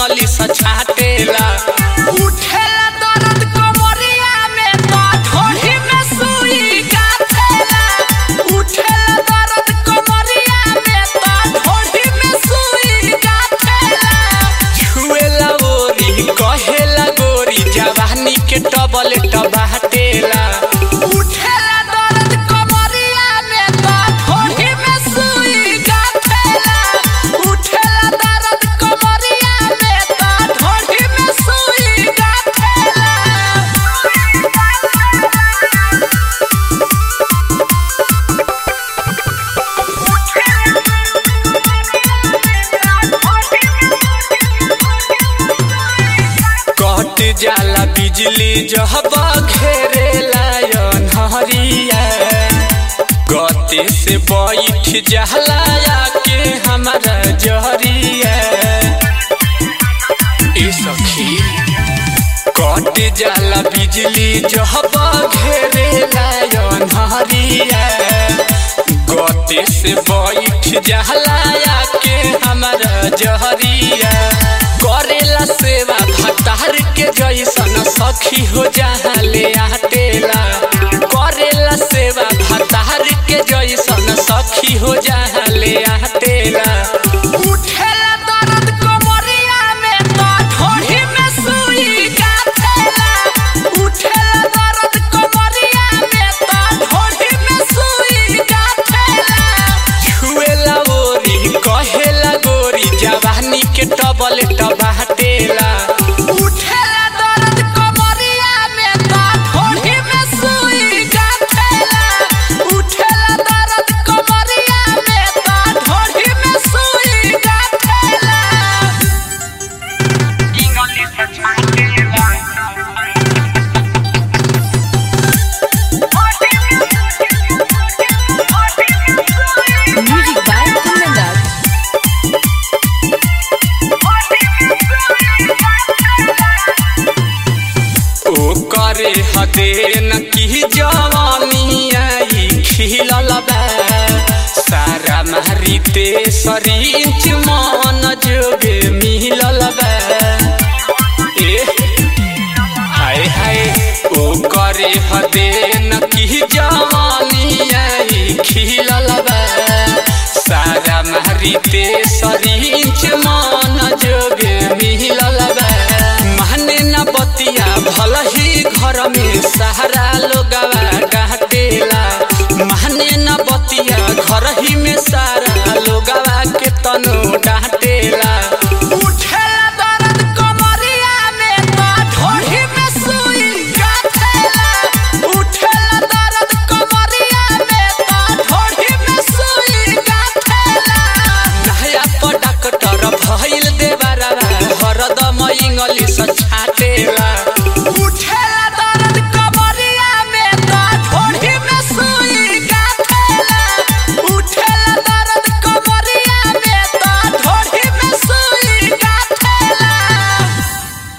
English छाटेला उठेला दर्द कमरिया में तो ढोढ़ी में सुई गाथेला उठेला दर्द कमरिया में तो ढोढ़ी में सुई गाथेला छुएला ओरी कहेला गोरी जवानी के टबल टबाटेला उठेला दर्द कमरिया में तो ढोढ़ी में सुई गाथेला उठेला दर्द कमरिया में तो ढोढ़ी में सुई गाथेला कट जाला बिजली जब घेरेला अन्हरिया गते से बैठ जाला के हमारा जहरिया ए सखी कट जाला बिजली जब घेरेला अन्हरिया गते से बैठ जाला के हमारा जहरिया करेला सेवा भतार के जैसन सखी हो जहाँ ले आटेला करेला सेवा भतार के जैसन सखी हो जहाँ ले आटेला उठेला दर्द कमरिया में तो ढोढ़ी में सुई गाथेला उठेला दर्द कमरिया में तो ढोढ़ी में सुई गाथेला छुएला ओरी कहेला गोरी जवानी के टबल टबाटेला उठेला दर्द कमरिया में तो ढोढ़ी में सुई गाथेला उठेला दर्द कमरिया में तो ढोढ़ी में सुई गाथेला इंग्लिश छाटेला Music by Kumendar. ओ करे हदेन की जवानी आई खिलल बा सारा मारी ते सरीच मन जोगे मिलल बा ए हाय हाय ओ करे हदेन की जवानी आई खिलल बा सारा मारी ते